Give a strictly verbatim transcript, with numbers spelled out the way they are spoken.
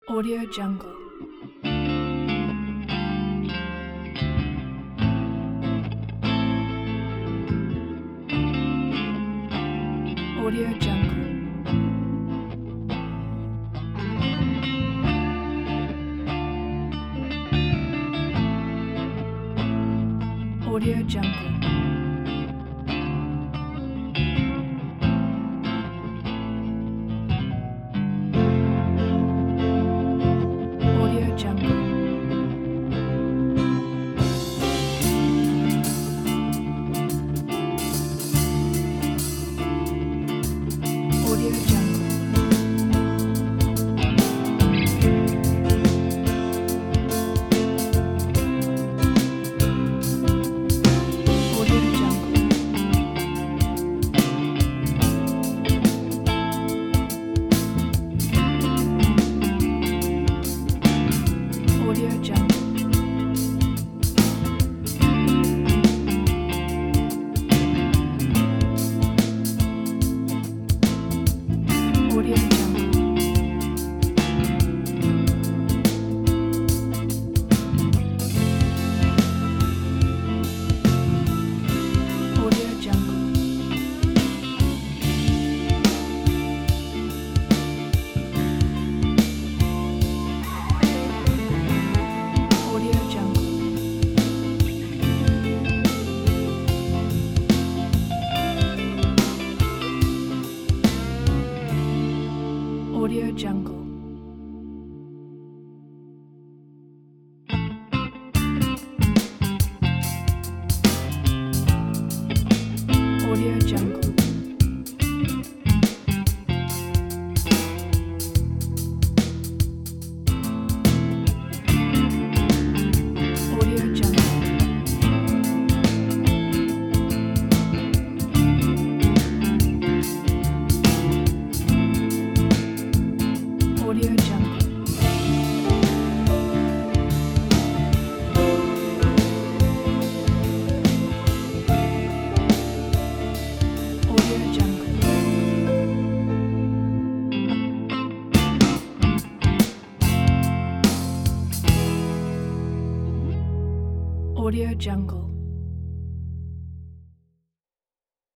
Audio Jungle. Audio Jungle. Audio Jungle. Audio Jungle. Audio Jungle. Audio Jungle. Audio Jungle. Audio Jungle. Audio Jungle. Audio Jungle. Audio Jungle. Audio Jungle. Audio Jungle. Audio Jungle. Audio Jungle. Audio Jungle.